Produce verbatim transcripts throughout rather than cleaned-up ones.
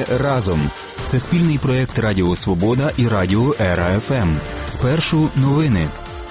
разом. Це спільний проєкт Радіо Свобода і Радіо Ера еф ем. Спершу новини.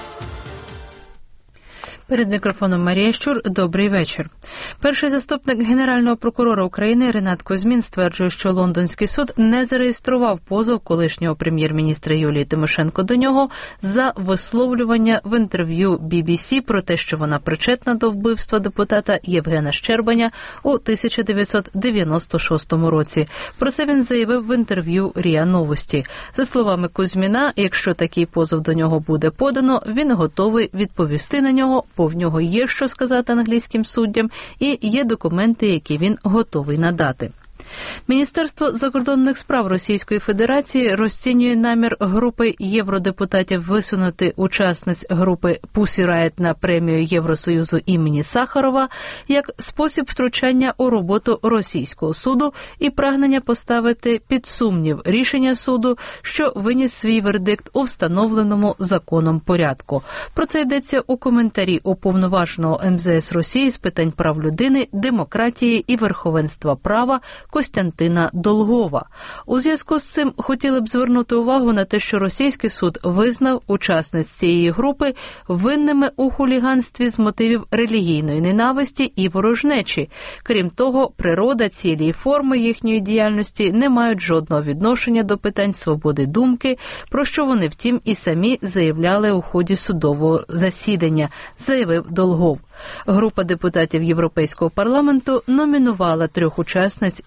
Перед мікрофоном Марія Щур. Добрий вечір. Перший заступник Генерального прокурора України Ренат Кузьмін стверджує, що Лондонський суд не зареєстрував позов колишнього прем'єр-міністра Юлії Тимошенко до нього за висловлювання в інтерв'ю бі бі сі про те, що вона причетна до вбивства депутата Євгена Щербаня у тисяча дев'ятсот дев'яносто шостому році. Про це він заявив в інтерв'ю РІА Новості. За словами Кузьміна, якщо такий позов до нього буде подано, він готовий відповісти на нього, бо в нього є що сказати англійським суддям і є документи, які він готовий надати. Міністерство закордонних справ Російської Федерації розцінює намір групи євродепутатів висунути учасниць групи Pussy Riot на премію Євросоюзу імені Сахарова як спосіб втручання у роботу російського суду і прагнення поставити під сумнів рішення суду, що виніс свій вердикт у встановленому законом порядку. Про це йдеться у коментарі уповноваженого ем зе ес Росії з питань прав людини, демократії і верховенства права Костянтина Долгова. У зв'язку з цим хотіли б звернути увагу на те, що російський суд визнав учасниць цієї групи винними у хуліганстві з мотивів релігійної ненависті і ворожнечі. Крім того, природа, цілі і форми їхньої діяльності не мають жодного відношення до питань свободи думки, про що вони, втім, і самі заявляли у ході судового засідання, заявив Долгов. Група депутатів Європейського парламенту номінувала трьох учасниць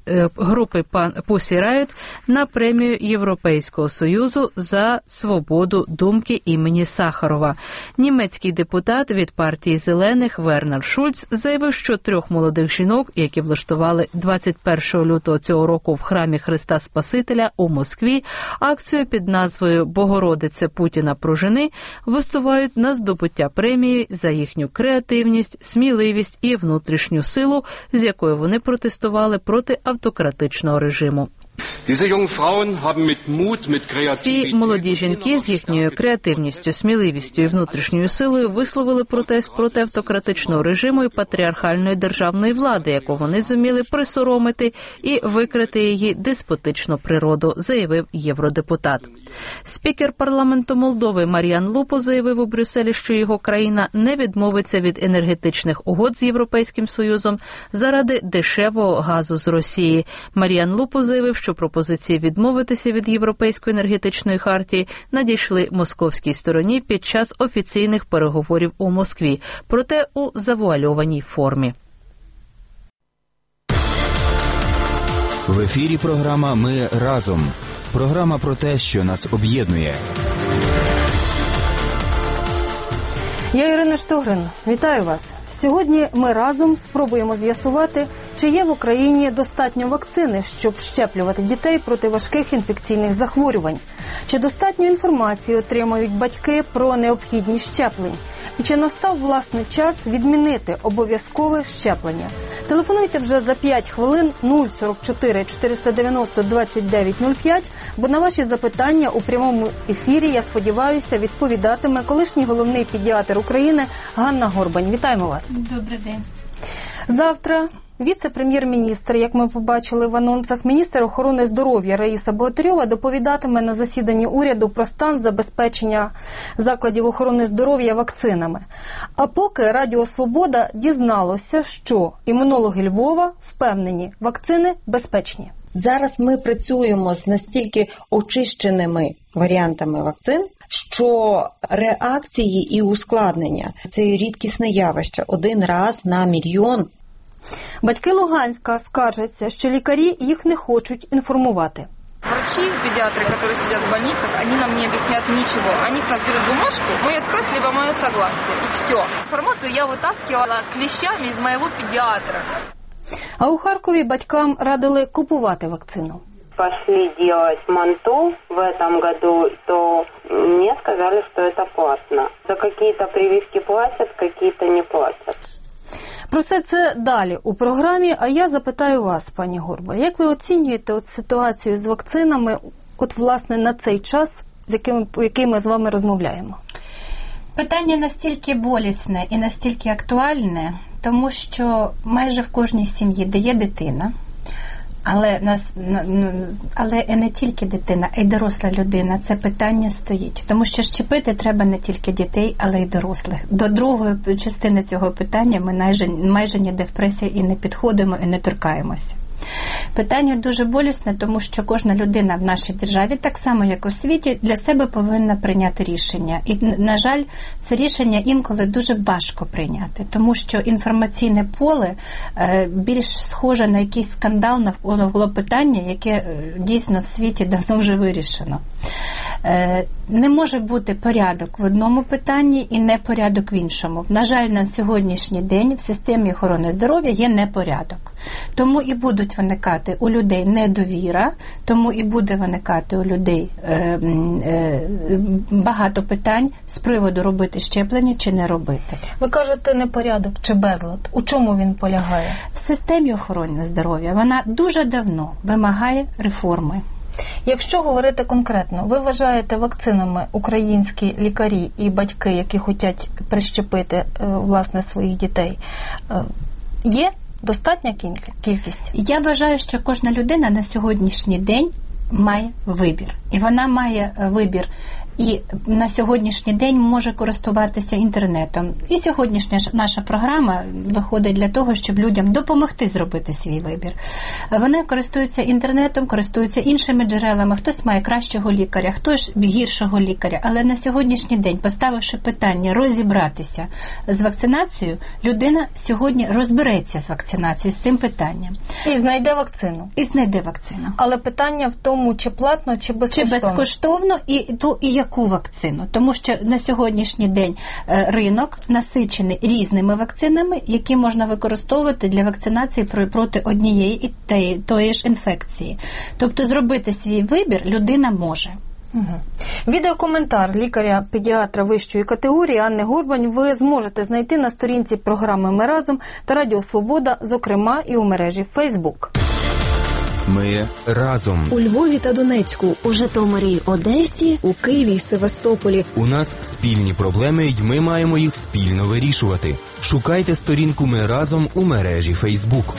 групи Pussy Riot на премію Європейського Союзу за свободу думки імені Сахарова. Німецький депутат від партії Зелених Вернер Шульц заявив, що трьох молодих жінок, які влаштували двадцять першого лютого цього року в храмі Христа Спасителя у Москві акцію під назвою «Богородице Путіна прожени», висувають на здобуття премії за їхню креативність, сміливість і внутрішню силу, з якою вони протестували проти автократичного режиму. Ці молоді жінки з їхньою креативністю, сміливістю і внутрішньою силою висловили протест проти автократичного режиму і патріархальної державної влади, яку вони зуміли присоромити і викрити її деспотичну природу, заявив євродепутат. Спікер парламенту Молдови Мар'ян Лупо заявив у Брюсселі, що його країна не відмовиться від енергетичних угод з Європейським Союзом заради дешевого газу з Росії. Мар'ян Лупо заявив, що пропозиції відмовитися від Європейської енергетичної хартії надійшли московській стороні під час офіційних переговорів у Москві, проте у завуальованій формі. В ефірі програма «Ми разом». Програма про те, що нас об'єднує. Я Ірина Штогрин. Вітаю вас. Сьогодні ми разом спробуємо з'ясувати, чи є в Україні достатньо вакцини, щоб щеплювати дітей проти важких інфекційних захворювань. Чи достатньо інформації отримують батьки про необхідність щеплень? І чи настав, власне, час відмінити обов'язкове щеплення? Телефонуйте вже за п'ять хвилин нуль сорок чотири чотириста дев'яносто двадцять дев'ять нуль п'ять, бо на ваші запитання у прямому ефірі, я сподіваюся, відповідатиме колишній головний педіатр України Ганна Горбань. Вітаємо вас. Добрий день. Завтра віце-прем'єр-міністр, як ми побачили в анонсах, міністр охорони здоров'я Раїса Богатирьова доповідатиме на засіданні уряду про стан забезпечення закладів охорони здоров'я вакцинами. А поки Радіо Свобода дізналося, що імунологи Львова впевнені, вакцини безпечні. Зараз ми працюємо з настільки очищеними варіантами вакцин, що реакції і ускладнення – це рідкісне явище, один раз на мільйон. Батьки Луганська скаржаться, що лікарі їх не хочуть інформувати. Врачи, педиатры, которые сидят в больницах, они нам не объяснят ничего. Они с нас берут бумажку, мой отказ, либо мое согласие, и все. Информацию я вытаскивала клещами из моего педиатра. А у Харкові батькам радили купувати вакцину. Пошли делать манту в этом году, то мне сказали, что это платно. За какие-то прививки платят, какие-то не платят. Про все це далі у програмі, а я запитаю вас, пані Горба, як ви оцінюєте от ситуацію з вакцинами, от власне на цей час, з яким, який ми з вами розмовляємо? Питання настільки болісне і настільки актуальне, тому що майже в кожній сім'ї, де є дитина, Але нас, але не тільки дитина, а й доросла людина. Це питання стоїть. Тому що щепити треба не тільки дітей, але й дорослих. До другої частини цього питання ми майже, майже ніде в пресі і не підходимо, і не торкаємося. Питання дуже болісне, тому що кожна людина в нашій державі, так само як у світі, для себе повинна прийняти рішення. І, на жаль, це рішення інколи дуже важко прийняти, тому що інформаційне поле більш схоже на якийсь скандал навколо питання, яке дійсно в світі давно вже вирішено. Не може бути порядок в одному питанні і непорядок в іншому. На жаль, на сьогоднішній день в системі охорони здоров'я є непорядок. Тому і будуть виникати у людей недовіра, тому і буде виникати у людей е, е, багато питань з приводу робити щеплення чи не робити. Ви кажете непорядок чи безлад. У чому він полягає? В системі охорони здоров'я вона дуже давно вимагає реформи. Якщо говорити конкретно, ви вважаєте вакцинами українські лікарі і батьки, які хочуть прищепити власне своїх дітей, є достатня кількість? Я вважаю, що кожна людина на сьогоднішній день має вибір. І вона має вибір і на сьогоднішній день може користуватися інтернетом. І сьогоднішня наша програма виходить для того, щоб людям допомогти зробити свій вибір. Вони користуються інтернетом, користуються іншими джерелами. Хтось має кращого лікаря, хтось гіршого лікаря. Але на сьогоднішній день, поставивши питання розібратися з вакцинацією, людина сьогодні розбереться з вакцинацією, з цим питанням. І знайде вакцину. І знайде вакцину. Але питання в тому, чи платно, чи безкоштовно. Чи безкоштовно, і, то, і яку вакцину. Тому що на сьогоднішній день ринок насичений різними вакцинами, які можна використовувати для вакцинації проти однієї і тієї, тої ж інфекції. Тобто зробити свій вибір людина може. Угу. Відеокоментар лікаря-педіатра вищої категорії Анни Горбань ви зможете знайти на сторінці програми «Ми разом» та Радіо Свобода, зокрема і у мережі Facebook. Ми разом. У Львові та Донецьку, у Житомирі, Одесі, у Києві і Севастополі. У нас спільні проблеми, й ми маємо їх спільно вирішувати. Шукайте сторінку «Ми разом» у мережі Facebook.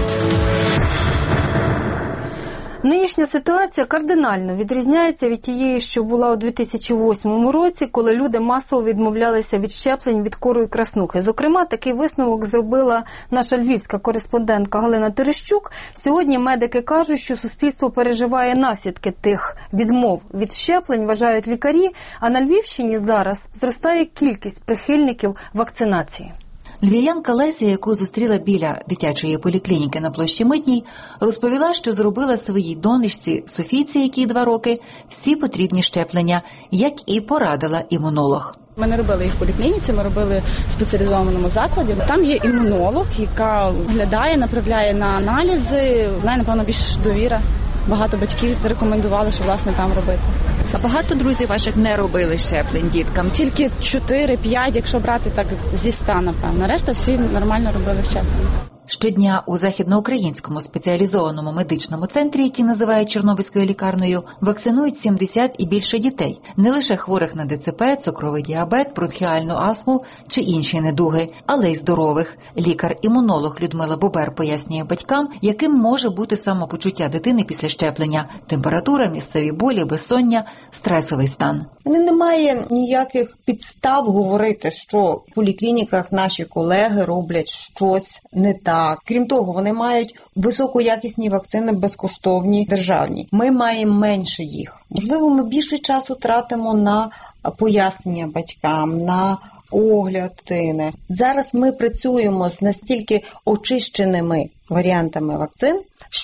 Нинішня ситуація кардинально відрізняється від тієї, що була у дві тисячі восьмому році, коли люди масово відмовлялися від щеплень від кору і краснухи. Зокрема, такий висновок зробила наша львівська кореспондентка Галина Терещук. Сьогодні медики кажуть, що суспільство переживає наслідки тих відмов від щеплень, вважають лікарі, а на Львівщині зараз зростає кількість прихильників вакцинації. Львів'янка Леся, яку зустріла біля дитячої поліклініки на площі Митній, розповіла, що зробила своїй донечці Софійці, якій два роки, всі потрібні щеплення, як і порадила імунолог. Ми не робили їх в поліклініці, ми робили в спеціалізованому закладі. Там є імунолог, яка оглядає, направляє на аналізи, знає, напевно, більше довіра. Багато батьків рекомендували, що, власне, там робити. А багато друзів ваших не робили щеплень діткам? Тільки чотири-п'ять, якщо брати так зі ста, напевно. Решта всі нормально робили щеплення. Щодня у західноукраїнському спеціалізованому медичному центрі, який називають Чорнобильською лікарнею, вакцинують сімдесят і більше дітей. Не лише хворих на ДЦП, цукровий діабет, бронхіальну астму чи інші недуги, але й здорових. Лікар-імунолог Людмила Бобер пояснює батькам, яким може бути самопочуття дитини після щеплення. Температура, місцеві болі, безсоння, стресовий стан. Немає ніяких підстав говорити, що в поліклініках наші колеги роблять щось не так. Крім того, вони мають високоякісні вакцини, безкоштовні, державні. Ми маємо менше їх. Можливо, ми більше часу тратимо на пояснення батькам, на огляд дитини. Зараз ми працюємо з настільки очищеними варіантами вакцин,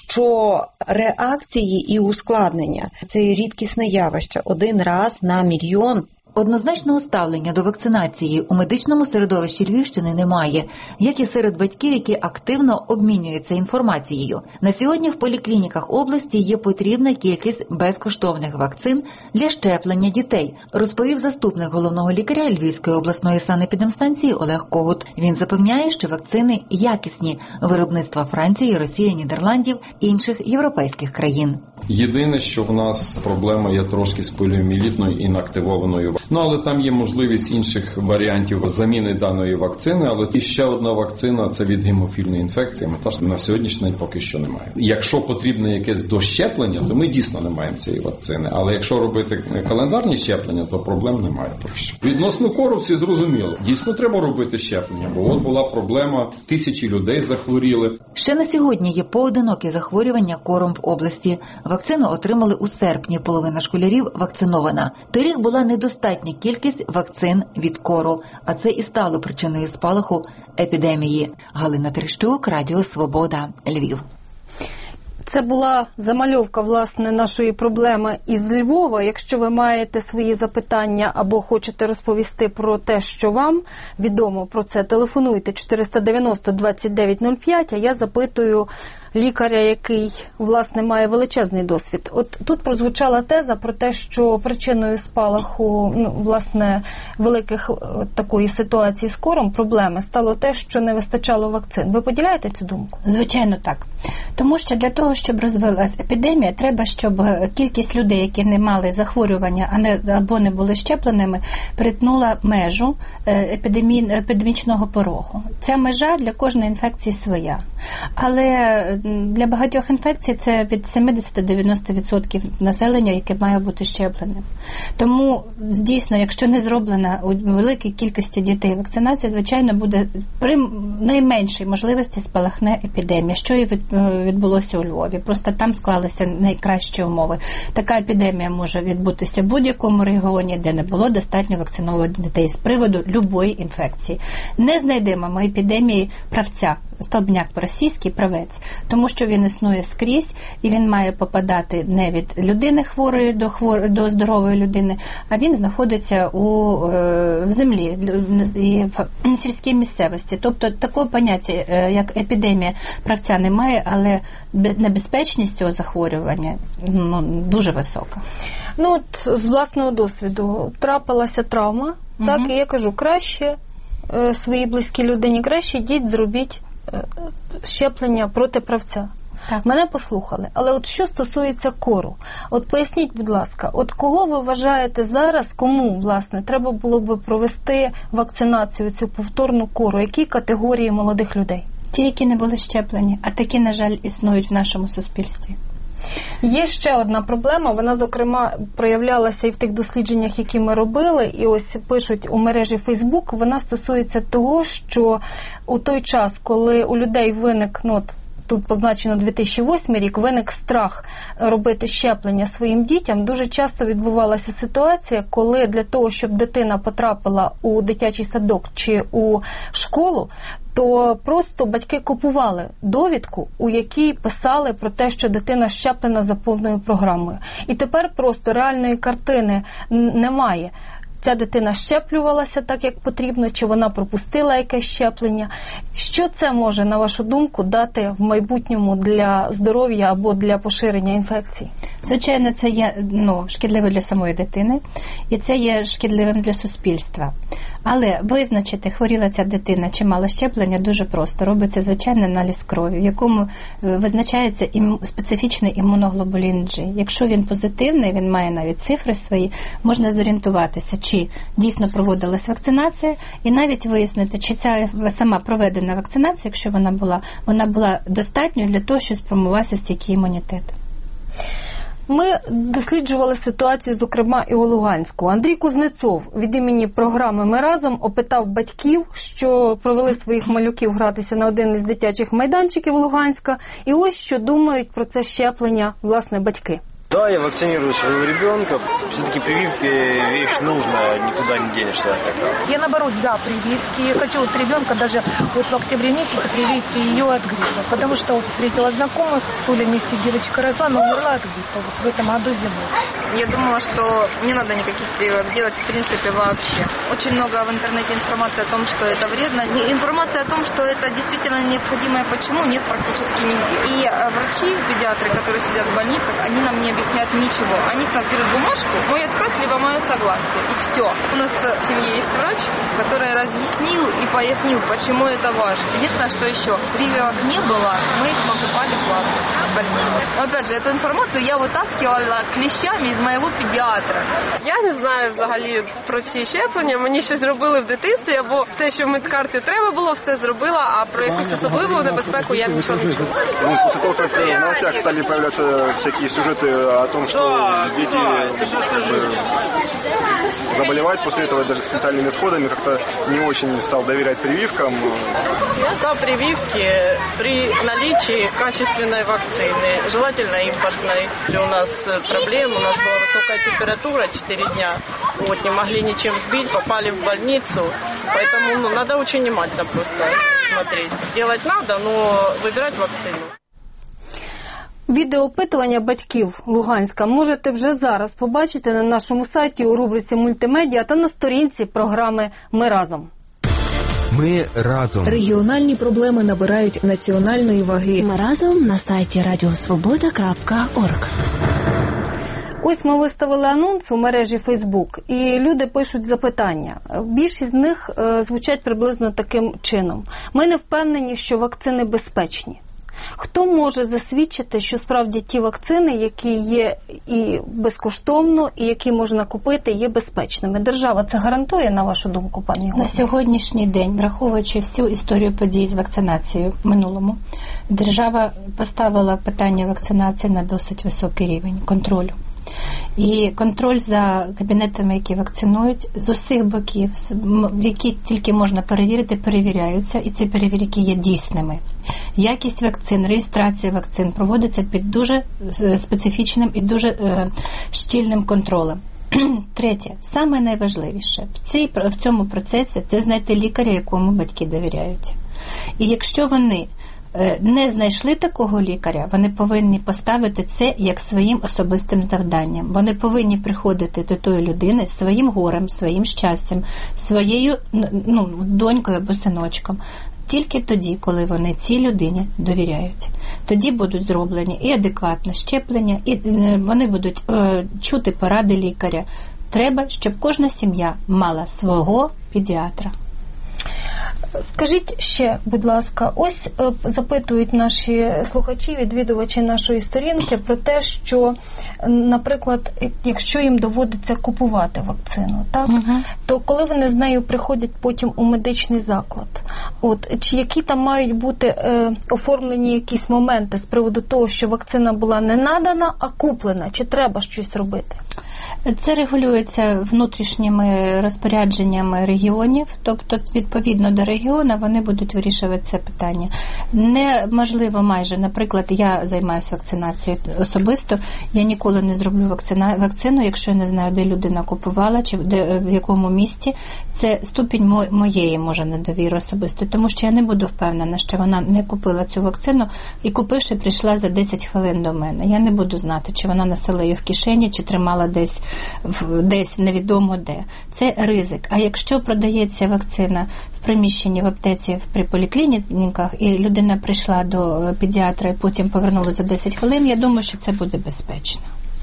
що реакції і ускладнення – це рідкісне явище. Один раз на мільйон. Однозначного ставлення до вакцинації у медичному середовищі Львівщини немає, як і серед батьків, які активно обмінюються інформацією. На сьогодні в поліклініках області є потрібна кількість безкоштовних вакцин для щеплення дітей, розповів заступник головного лікаря Львівської обласної санепідемстанції Олег Когут. Він запевняє, що вакцини якісні виробництва Франції, Росії, Нідерландів, інших європейських країн. Єдине, що в нас проблема є трошки з поліомієлітною інактивованою. Ну, але там є можливість інших варіантів заміни даної вакцини, але і ще одна вакцина – це від гемофільної інфекції. Ми теж на сьогоднішній день поки що немає. Якщо потрібне якесь дощеплення, то ми дійсно не маємо цієї вакцини. Але якщо робити календарні щеплення, то проблем немає поки що. Відносно кору всі зрозуміло. Дійсно треба робити щеплення, бо от була проблема, тисячі людей захворіли. Ще на сьогодні є поодинокі захворювання кором в області. Вакцину отримали у серпні, половина школярів вакцинована. Торік була недостатня кількість вакцин від кору, а це і стало причиною спалаху епідемії. Галина Терещук, Радіо Свобода, Львів. Це була замальовка, власне, нашої проблеми із Львова. Якщо ви маєте свої запитання або хочете розповісти про те, що вам відомо про це, телефонуйте чотириста дев'яносто двадцять дев'ять нуль п'ять, а я запитую лікаря, який, власне, має величезний досвід. От тут прозвучала теза про те, що причиною спалаху, ну, власне, великих такої ситуації з кором, проблеми, стало те, що не вистачало вакцин. Ви поділяєте цю думку? Звичайно, так. Тому що для того, щоб розвилась епідемія, треба, щоб кількість людей, які не мали захворювання а не, або не були щепленими, перетнула межу епідемі, епідемічного порогу. Ця межа для кожної інфекції своя. Але для багатьох інфекцій це від сімдесят до дев'яноста відсотків населення, яке має бути щепленим. Тому, дійсно, якщо не зроблена у великій кількості дітей вакцинація, звичайно, буде при найменшій можливості спалахне епідемія, що і відбулося у Львові. Просто там склалися найкращі умови. Така епідемія може відбутися в будь-якому регіоні, де не було достатньо вакцинованих дітей з приводу любої інфекції. Не знайдемо ми епідемії правця, столбняк по-російськи, правець, тому що він існує скрізь, і він має попадати не від людини хворої до, хвор... до здорової людини, а він знаходиться у, е, в землі і в сільській місцевості. Тобто такого поняття, як епідемія правця, немає, але небезпечність цього захворювання ну, дуже висока. Ну от з власного досвіду трапилася травма, угу. так, і я кажу, краще е, своїй близькій людині, краще йдіть, зробіть щеплення проти правця. Так. Мене послухали. Але от що стосується кору, от поясніть, будь ласка, от кого ви вважаєте зараз, кому, власне, треба було би провести вакцинацію, цю повторну кору, які категорії молодих людей? Ті, які не були щеплені, а такі, на жаль, існують в нашому суспільстві. Є ще одна проблема, вона, зокрема, проявлялася і в тих дослідженнях, які ми робили, і ось пишуть у мережі Фейсбук, вона стосується того, що у той час, коли у людей виник, ну, тут позначено дві тисячі восьмий рік, виник страх робити щеплення своїм дітям, дуже часто відбувалася ситуація, коли для того, щоб дитина потрапила у дитячий садок чи у школу, то просто батьки купували довідку, у якій писали про те, що дитина щеплена за повною програмою. І тепер просто реальної картини немає. Ця дитина щеплювалася так, як потрібно, чи вона пропустила якесь щеплення. Що це може, на вашу думку, дати в майбутньому для здоров'я або для поширення інфекцій? Звичайно, це є ну, шкідливо для самої дитини, і це є шкідливим для суспільства. Але визначити, хворіла ця дитина чи мала щеплення, дуже просто. Робиться звичайний аналіз крові, в якому визначається ім... специфічний імуноглобулін G. Якщо він позитивний, він має навіть цифри свої, можна зорієнтуватися, чи дійсно проводилась вакцинація, і навіть вияснити, чи ця сама проведена вакцинація, якщо вона була, вона була достатньою для того, щоб сформувався стійкий імунітет. Ми досліджували ситуацію, зокрема, і у Луганську. Андрій Кузнецов від імені програми «Ми разом» опитав батьків, що провели своїх малюків гратися на один із дитячих майданчиків Луганська. І ось що думають про це щеплення, власне, батьки. Да, я вакцинирую своего ребенка. Все-таки прививки вещь нужная, никуда не денешься. Я, наоборот, за прививки. Я хочу вот ребенка даже вот в октябре месяце привить ее от гриппа. Потому что вот встретила знакомых, с Улей вместе девочка росла, но умерла от гриппа вот в этом году зимой. Я думала, что не надо никаких прививок делать в принципе вообще. Очень много в интернете информации о том, что это вредно. Информация о том, что это действительно необходимо и почему, нет практически нигде. И врачи, педиатры, которые сидят в больницах, они нам не объясняют ничего. Они с нас берут бумажку, мой отказ, либо мое согласие. И все. У нас в семье есть врач, который разъяснил и пояснил, почему это важно. Единственное, что еще, прививок не было, мы их покупали платно. больнице. Но опять же, эту информацию я вытаскивала клещами из моего педиатра. Я не знаю взагалі про ці щеплення. Мені щось зробили в дитинстві, або все, що в медкарті треба було, все зробила, а про якусь особливу небезпеку я нічого не чула. Ну, после того, как в новостях стали появляться всякие сюжеты о том, что дети заболевают после этого даже с летальными исходами, как-то не очень стал доверять прививкам. Я за прививки при наличии качественной вакцины, желательно импортной. У нас проблемы, у нас была высокая температура четыре дня, вот, не могли ничем сбить, попали в больницу, поэтому ну, надо очень внимательно просто смотреть. Делать надо, но выбирать вакцину. Відеоопитування батьків Луганська можете вже зараз побачити на нашому сайті у рубриці «Мультимедіа» та на сторінці програми «Ми разом». Ми разом. Регіональні проблеми набирають національної ваги. Ми разом на сайті радіосвобода крапка орг. Ось ми виставили анонс у мережі Фейсбук, і люди пишуть запитання. Більшість з них е, звучать приблизно таким чином. Ми не впевнені, що вакцини безпечні. Хто може засвідчити, що справді ті вакцини, які є і безкоштовно, і які можна купити, є безпечними? Держава це гарантує, на вашу думку, пані Ігор? На сьогоднішній день, враховуючи всю історію подій з вакцинацією в минулому, держава поставила питання вакцинації на досить високий рівень контролю. І контроль за кабінетами, які вакцинують, з усіх боків, які тільки можна перевірити, перевіряються, і ці перевірки є дійсними. Якість вакцин, реєстрація вакцин проводиться під дуже специфічним і дуже е, щільним контролем. Третє, саме найважливіше в, цій, в цьому процесі – це знайти лікаря, якому батьки довіряють. І якщо вони не знайшли такого лікаря, вони повинні поставити це як своїм особистим завданням. Вони повинні приходити до тої людини своїм горем, своїм щастям, своєю ну, донькою або синочком. Тільки тоді, коли вони цій людині довіряють. Тоді будуть зроблені і адекватне щеплення, і вони будуть е, чути поради лікаря. Треба, щоб кожна сім'я мала свого педіатра. Скажіть ще, будь ласка, ось е, запитують наші слухачі, відвідувачі нашої сторінки про те, що, наприклад, якщо їм доводиться купувати вакцину, так, угу. то коли вони з нею приходять потім у медичний заклад, от, чи які там мають бути е, оформлені якісь моменти з приводу того, що вакцина була не надана, а куплена, чи треба щось робити? Це регулюється внутрішніми розпорядженнями регіонів, тобто відповідно до регіону вони будуть вирішувати це питання. Неможливо майже, наприклад, я займаюся вакцинацією особисто, я ніколи не зроблю вакцина, вакцину, якщо я не знаю, де людина купувала, чи де, в якому місті. Це ступінь моєї, може, недовіри особисто, тому що я не буду впевнена, що вона не купила цю вакцину і, купивши, прийшла за десять хвилин до мене. Я не буду знати, чи вона носила її в кишені, чи тримала десь, десь невідомо де. Це ризик. А якщо продається вакцина в приміщенні, в аптеці, при поліклініках, і людина прийшла до педіатра і потім повернула за десять хвилин, я думаю, що це буде безпечно.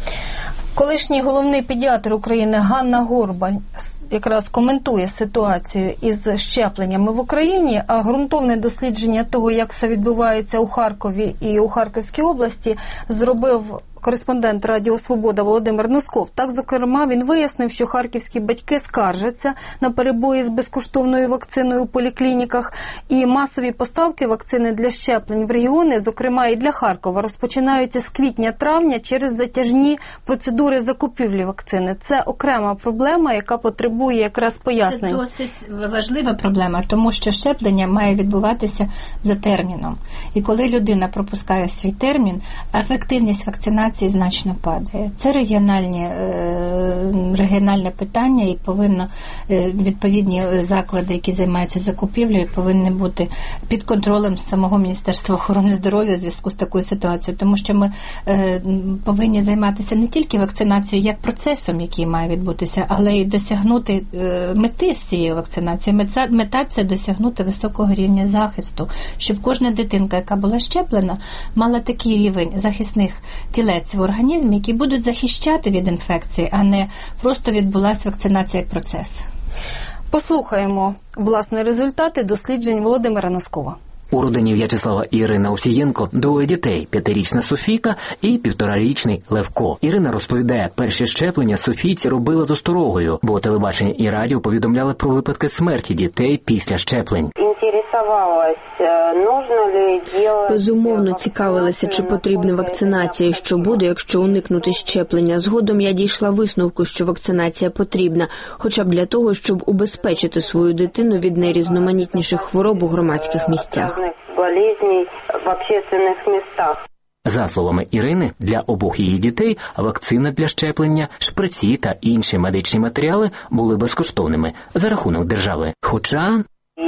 Колишній головний педіатр України Ганна Горбань якраз коментує ситуацію із щепленнями в Україні, а ґрунтовне дослідження того, як все відбувається у Харкові і у Харківській області, зробив кореспондент Радіо Свобода Володимир Носков. Так, зокрема, він вияснив, що харківські батьки скаржаться на перебої з безкоштовною вакциною у поліклініках, і масові поставки вакцини для щеплень в регіони, зокрема і для Харкова, розпочинаються з квітня-травня через затяжні процедури закупівлі вакцини. Це окрема проблема, яка потребує якраз пояснень. Це досить важлива проблема, тому що щеплення має відбуватися за терміном. І коли людина пропускає свій термін, ефективність вакцинації значно падає. Це регіональні, регіональне питання, і повинно відповідні заклади, які займаються закупівлею, повинні бути під контролем самого Міністерства охорони здоров'я в зв'язку з такою ситуацією, тому що ми повинні займатися не тільки вакцинацією як процесом, який має відбутися, але й досягнути мети з цієї вакцинації. Мета, мета – це досягнути високого рівня захисту, щоб кожна дитинка, яка була щеплена, мала такий рівень захисних тілець в організмі, які будуть захищати від інфекції, а не просто відбулася вакцинація як процес. Послухаємо, власне, результати досліджень Володимира Носкова. У родині В'ячеслава і Ірини Овсієнко двоє дітей – п'ятирічна Софійка і півторарічний Левко. Ірина розповідає, перші щеплення Софійці робила з осторогою, бо телебачення і радіо повідомляли про випадки смерті дітей після щеплень. Безумовно цікавилася, чи потрібна вакцинація, що буде, якщо уникнути щеплення. Згодом я дійшла висновку, що вакцинація потрібна, хоча б для того, щоб убезпечити свою дитину від найрізноманітніших хвороб у громадських місцях. За словами Ірини, для обох її дітей вакцина для щеплення, шприці та інші медичні матеріали були безкоштовними за рахунок держави. Хоча...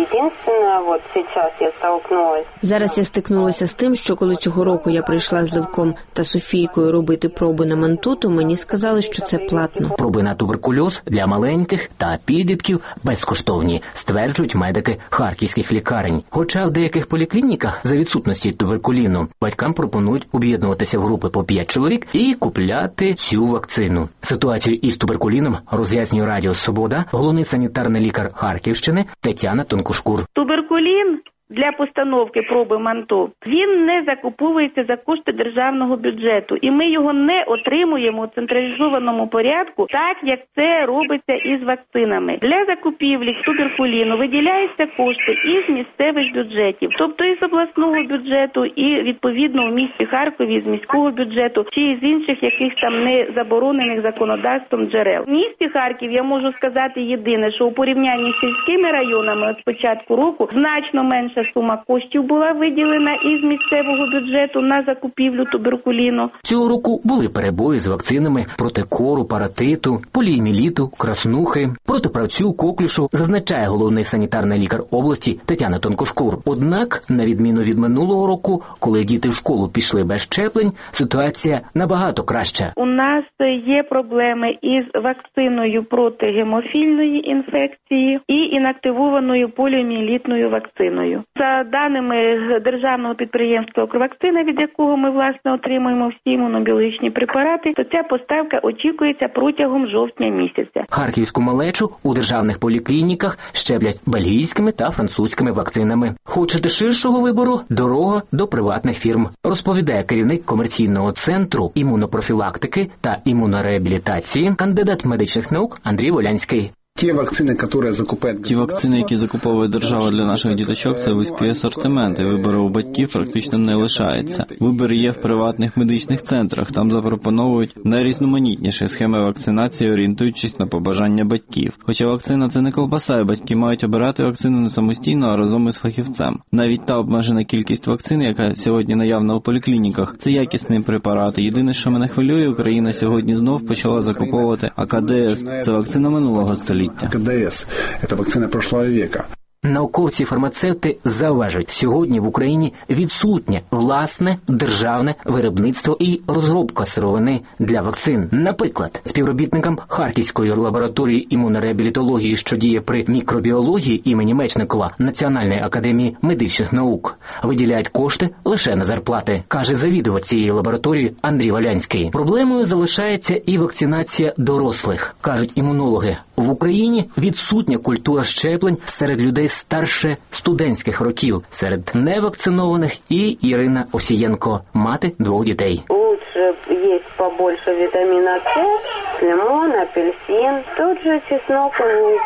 Зараз я стикнулася з тим, що коли цього року я прийшла з Левком та Софійкою робити проби на манту, то мені сказали, що це платно. Проби на туберкульоз для маленьких та підлітків безкоштовні, стверджують медики харківських лікарень. Хоча в деяких поліклініках за відсутності туберкуліну батькам пропонують об'єднуватися в групи по п'ять чоловік і купляти цю вакцину. Ситуацію із туберкуліном роз'яснює Радіо Свобода головний санітарний лікар Харківщини Тетяна Тонкошкур. Туберкулін для постановки проби МАНТО, він не закуповується за кошти державного бюджету, і ми його не отримуємо у централізованому порядку, так як це робиться із вакцинами. Для закупівлі туберкуліну виділяються кошти із місцевих бюджетів, тобто із обласного бюджету і відповідно у місті Харкові з міського бюджету чи із інших якихось там не заборонених законодавством джерел. В місті Харків я можу сказати єдине, що у порівнянні з сільськими районами з початку року значно менше сума коштів була виділена із місцевого бюджету на закупівлю туберкуліну. Цього року були перебої з вакцинами проти кору, паротиту, поліоміеліту, краснухи, проти правцю, коклюшу, зазначає головний санітарний лікар області Тетяна Тонкошкур. Однак, на відміну від минулого року, коли діти в школу пішли без щеплень, ситуація набагато краща. У нас є проблеми із вакциною проти гемофільної інфекції і інактивованою поліоміелітною вакциною. За даними державного підприємства «Укрвакцина», від якого ми, власне, отримуємо всі імунобіологічні препарати, то ця поставка очікується протягом жовтня місяця. Харківську малечу у державних поліклініках щеплять бельгійськими та французькими вакцинами. Хочете ширшого вибору? Дорога до приватних фірм, розповідає керівник комерційного центру імунопрофілактики та імунореабілітації, кандидат медичних наук Андрій Волянський. Ті вакцини, які закупають Ті вакцини, які закуповує держава для наших діточок, це вузький асортимент, і вибору у батьків практично не лишається. Вибір є в приватних медичних центрах, там запропонують найрізноманітніші схеми вакцинації, орієнтуючись на побажання батьків. Хоча вакцина – це не ковбаса, і батьки мають обирати вакцину не самостійно, а разом із фахівцем. Навіть та обмежена кількість вакцин, яка сьогодні наявна у поліклініках, це якісний препарат. Єдине, що мене хвилює, Україна сьогодні знов почала закуповувати А Ка Де Ес. Це вакцина минулого століття. А Ка Де Ес – це вакцина прошлого віка. Науковці-фармацевти зауважують, сьогодні в Україні відсутнє власне державне виробництво і розробка сировини для вакцин. Наприклад, співробітникам Харківської лабораторії імунореабілітології, що діє при мікробіології імені Мечникова Національної академії медичних наук, виділяють кошти лише на зарплати, каже завідувач цієї лабораторії Андрій Валянський. Проблемою залишається і вакцинація дорослих, кажуть імунологи. В Україні відсутня культура щеплень серед людей старше студентських років, серед невакцинованих і Ірина Овсієнко, мати двох дітей. Лучше есть побольше витамина С, лимон, апельсин, тот же чеснок и лук.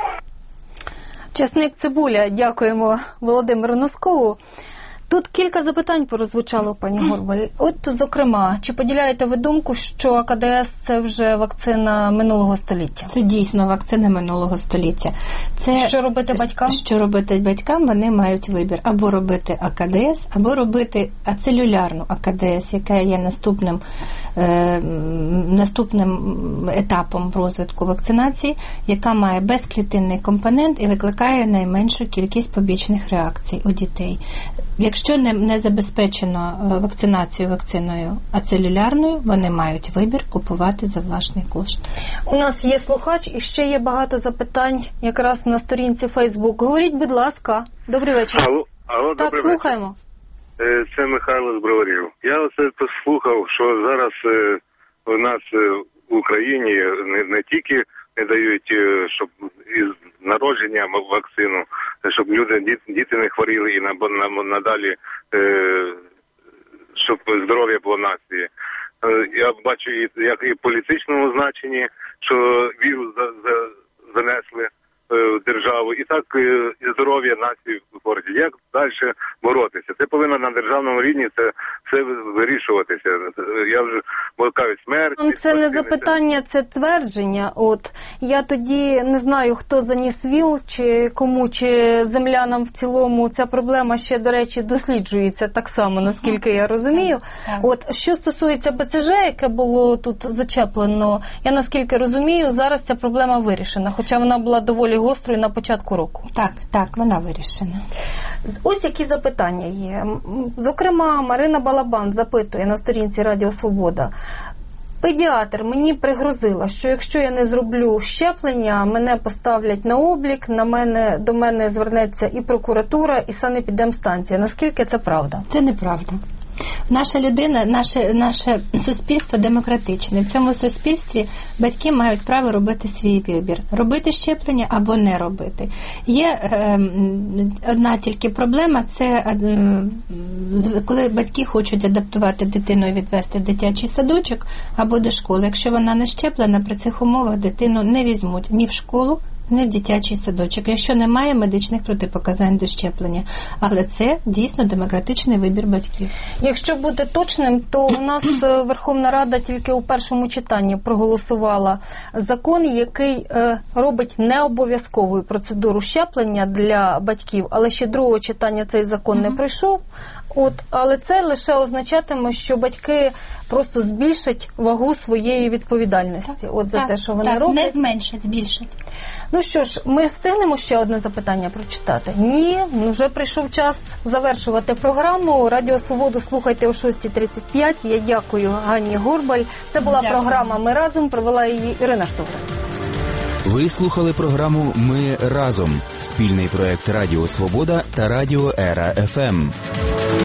Часник, цибуля. Дякуємо Володимиру Носкову. Тут кілька запитань прозвучало, пані Горбаль. От, зокрема, чи поділяєте ви думку, що А Ка Де Ес – це вже вакцина минулого століття? Це дійсно вакцина минулого століття. Це що робити батькам? Що робити батькам? Вони мають вибір. Або робити А Ка Де Ес, або робити ацелюлярну А Ка Де Ес, яка є наступним, е, наступним етапом в розвитку вакцинації, яка має безклітинний компонент і викликає найменшу кількість побічних реакцій у дітей. Якщо не, не забезпечено вакцинацію вакциною ацелюлярною, вони мають вибір купувати за власний кошт. У нас є слухач і ще є багато запитань якраз на сторінці Фейсбук. Говоріть, будь ласка. Добрий вечір. Алло, алло, так, добрий слухаємо. Вечір. Це Михайло з Броварів. Я оце послухав, що зараз у нас в Україні не, не тільки не дають, щоб із народження вакцину, щоб люди, діти не хворіли і надалі, щоб здоров'я було нації. Я бачу, як і в політичному значенні, що вірус занесли в державу, і так і здоров'я нації в городі. Як далі боротися? Це повинно на державному рівні це все вирішуватися. Я вже кажу, смерть. Це не запитання, це твердження. От я тоді не знаю, хто заніс віл, чи кому, чи землянам в цілому. Ця проблема ще, до речі, досліджується так само, наскільки я розумію. От що стосується БЦЖ, яке було тут зачеплено, я наскільки розумію, зараз ця проблема вирішена, хоча вона була доволі гострою на початку року. Так, так, вона вирішена. Ось які запитання є. Зокрема, Марина Балабан запитує на сторінці Радіо Свобода. Педіатр мені пригрозила, що якщо я не зроблю щеплення, мене поставлять на облік, на мене, до мене звернеться і прокуратура, і санепідемстанція. Наскільки це правда? Це неправда. Наша людина, наше, наше суспільство демократичне. В цьому суспільстві батьки мають право робити свій вибір. Робити щеплення або не робити. Є е, одна тільки проблема, це е, коли батьки хочуть адаптувати дитину і відвести в дитячий садочок або до школи. Якщо вона не щеплена, при цих умовах дитину не візьмуть ні в школу, не в дитячий садочок, якщо немає медичних протипоказань до щеплення. Але це дійсно демократичний вибір батьків. Якщо бути точним, то у нас Верховна Рада тільки у першому читанні проголосувала закон, який е, робить необов'язковою процедуру щеплення для батьків, але ще другого читання цей закон mm-hmm. не пройшов. От, але це лише означатиме, що батьки просто збільшать вагу своєї відповідальності. Так, от за так, те, що вони так, роблять. Не зменшать, збільшать. Ну що ж, ми встигнемо ще одне запитання прочитати? Ні, вже прийшов час завершувати програму. Радіо Свободу слухайте о шостій тридцять п'ять. Я дякую Ганні Горбаль. Це була дякую. Програма «Ми разом», провела її Ірина Штогрин. Ви слухали програму «Ми разом» – спільний проект Радіо Свобода та Радіо Ера еф ем.